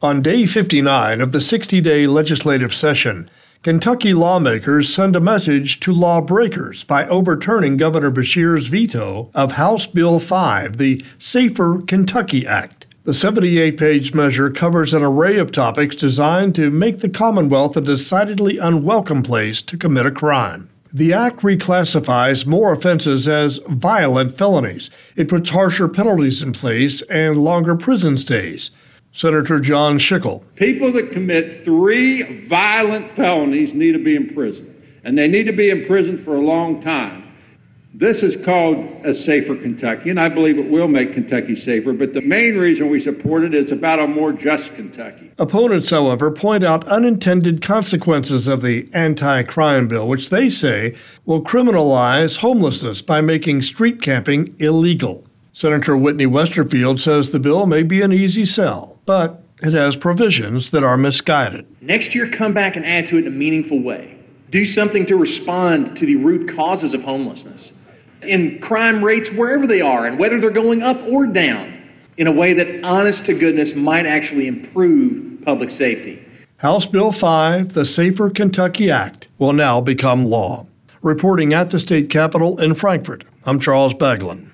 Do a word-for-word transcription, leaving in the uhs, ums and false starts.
On day fifty-nine of the sixty-day legislative session, Kentucky lawmakers send a message to lawbreakers by overturning Governor Beshear's veto of House Bill five, the Safer Kentucky Act. The seventy-eight page measure covers an array of topics designed to make the Commonwealth a decidedly unwelcome place to commit a crime. The act reclassifies more offenses as violent felonies. It puts harsher penalties in place and longer prison stays. Senator John Schickel. People that commit three violent felonies need to be in prison, and they need to be in prison for a long time. This is called a Safer Kentucky, and I believe it will make Kentucky safer, but the main reason we support it is about a more just Kentucky. Opponents, however, point out unintended consequences of the anti-crime bill, which they say will criminalize homelessness by making street camping illegal. Senator Whitney Westerfield says the bill may be an easy sell, but it has provisions that are misguided. Next year, come back and add to it in a meaningful way. Do something to respond to the root causes of homelessness and crime rates wherever they are and whether they're going up or down in a way that, honest to goodness, might actually improve public safety. House Bill five, the Safer Kentucky Act, will now become law. Reporting at the state capitol in Frankfort, I'm Charles Baglin.